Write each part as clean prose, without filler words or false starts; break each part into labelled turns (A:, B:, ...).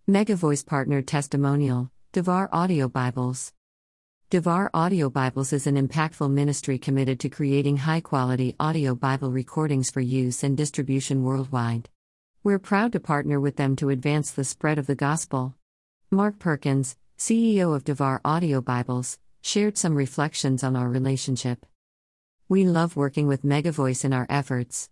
A: Mega Voice Partner Testimonial, Devar Audio Bibles. Devar Audio Bibles is an impactful ministry committed to creating high-quality audio Bible recordings for use and distribution worldwide. We're proud to partner with them to advance the spread of the gospel. Mark Perkins, CEO of Devar Audio Bibles, shared some reflections on our relationship. We love working with Mega Voice in our efforts.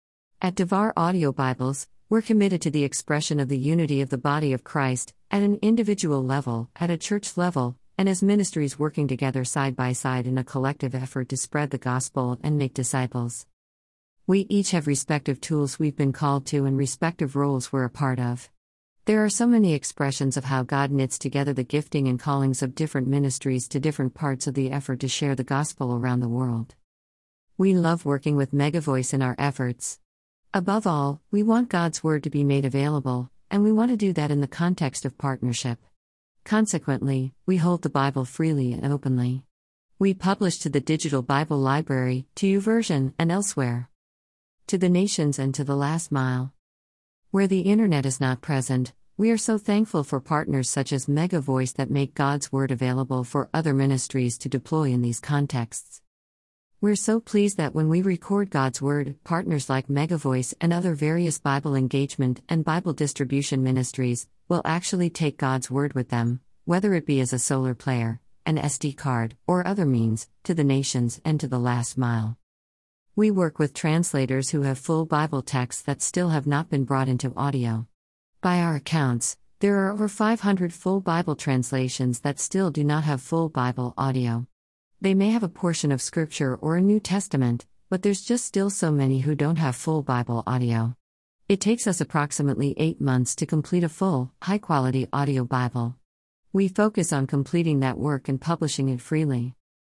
A: At Devar Audio Bibles, we're committed to the expression of the unity of the body of Christ, at an individual level, at a church level, and as ministries working together side by side in a collective effort to spread the gospel and make disciples. We each have respective tools we've been called to and respective roles we're a part of. There are so many expressions of how God knits together the gifting and callings of different ministries to different parts of the effort to share the gospel around the world. We love working with Mega Voice in our efforts. Above all, we want God's Word to be made available, and we want to do that in the context of partnership. Consequently, we hold the Bible freely and openly. We publish to the Digital Bible Library, to YouVersion, and elsewhere. To the nations and to the last mile. Where the internet is not present, we are so thankful for partners such as Mega Voice that make God's Word available for other ministries to deploy in these contexts. We're so pleased that when we record God's Word, partners like Mega Voice and other various Bible engagement and Bible distribution ministries will actually take God's Word with them, whether it be as a solar player, an SD card, or other means, to the nations and to the last mile. We work with translators who have full Bible texts that still have not been brought into audio. By our accounts, there are over 500 full Bible translations that still do not have full Bible audio. They may have a portion of Scripture or a New Testament, but there's just still so many who don't have full Bible audio. It takes us approximately 8 months to complete a full, high-quality audio Bible. We focus on completing that work and publishing it freely.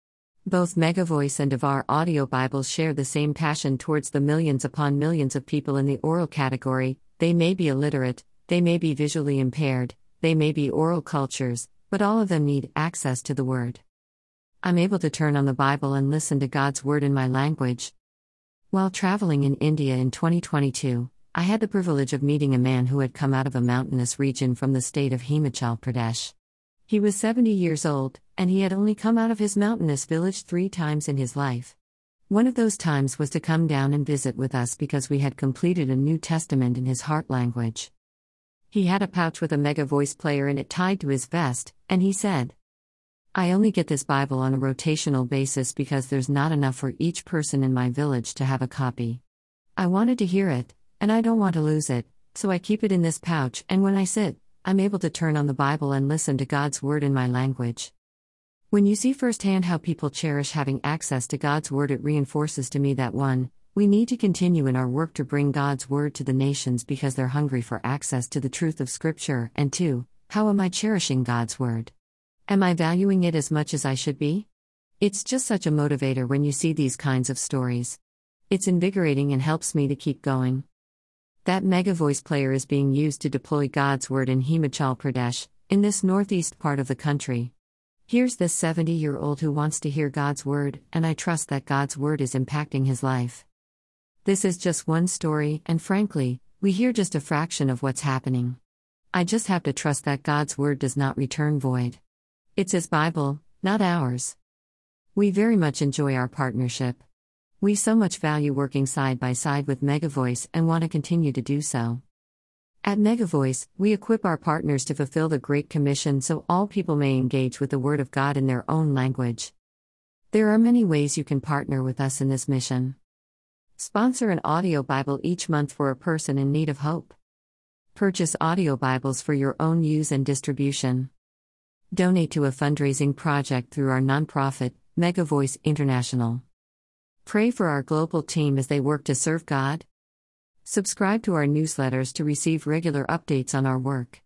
A: Both Mega Voice and Devar Audio Bibles share the same passion towards the millions upon millions of people in the oral category. They may be illiterate, they may be visually impaired, they may be oral cultures, but all of them need access to the Word. I'm able to turn on the Bible and listen to God's Word in my language. While traveling in India in 2022, I had the privilege of meeting a man who had come out of a mountainous region from the state of Himachal Pradesh. He was 70 years old, and he had only come out of his mountainous village 3 times in his life. One of those times was to come down and visit with us because we had completed a New Testament in his heart language. He had a pouch with a Mega Voice player in it tied to his vest, and he said, "I only get this Bible on a rotational basis because there's not enough for each person in my village to have a copy. I wanted to hear it, and I don't want to lose it, so I keep it in this pouch, and when I sit, I'm able to turn on the Bible and listen to God's Word in my language." When you see firsthand how people cherish having access to God's Word, it reinforces to me that 1, we need to continue in our work to bring God's Word to the nations because they're hungry for access to the truth of Scripture, and 2, how am I cherishing God's Word? Am I valuing it as much as I should be? It's just such a motivator when you see these kinds of stories. It's invigorating and helps me to keep going. That Mega Voice player is being used to deploy God's Word in Himachal Pradesh, in this northeast part of the country. Here's this 70-year-old who wants to hear God's Word, and I trust that God's Word is impacting his life. This is just one story, and frankly, we hear just a fraction of what's happening. I just have to trust that God's Word does not return void. It's His Bible, not ours. We very much enjoy our partnership. We so much value working side by side with Mega Voice and want to continue to do so. At Mega Voice, we equip our partners to fulfill the Great Commission so all people may engage with the Word of God in their own language. There are many ways you can partner with us in this mission. Sponsor an audio Bible each month for a person in need of hope. Purchase audio Bibles for your own use and distribution. Donate to a fundraising project through our nonprofit, Mega Voice International. Pray for our global team as they work to serve God. Subscribe to our newsletters to receive regular updates on our work.